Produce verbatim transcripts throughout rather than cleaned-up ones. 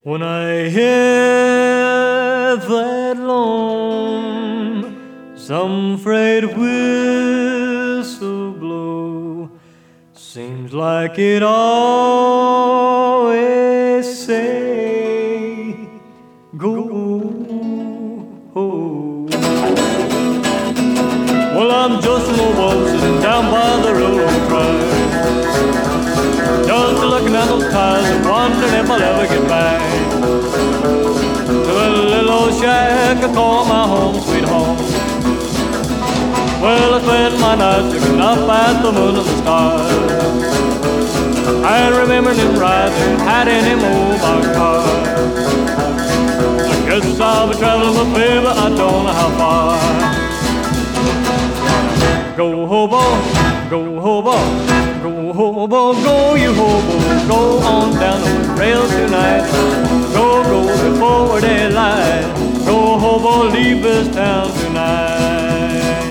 When I hear that lone, some freight whistle blow, seems like it always say, go home. Well, I'm just an old boy sitting down by the railroad track, just looking at those cars and wondering if I'll ever get back to a little old shack I call my home, sweet home. Well, I spent my nights looking up at the moon and the stars, and remembering him riding, had in him mobile car. I guess I'll be traveling for free, but I don't know how far. Go hobo, go hobo, go hobo, go you hobo, go on down the rail tonight. Go, go before daylight. Go hobo, leave this town tonight.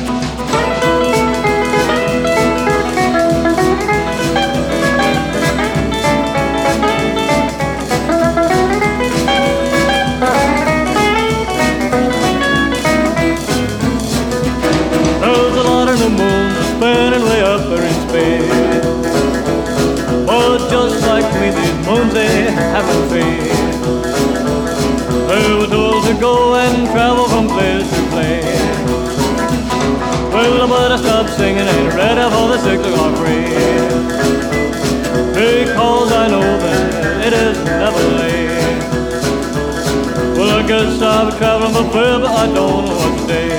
There's a lot in the moon spinning way up there in space, but just like me, these moons they haven't faded. They were told to go and travel from place to place. Well, but I stopped singing and ready for the six o'clock race, because I know that it is never late. Well, I guess I'll be traveling for free, but I don't know what to say.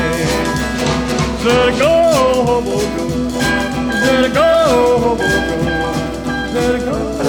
Said go, hobo, go. Said go, hobo, go. Said go.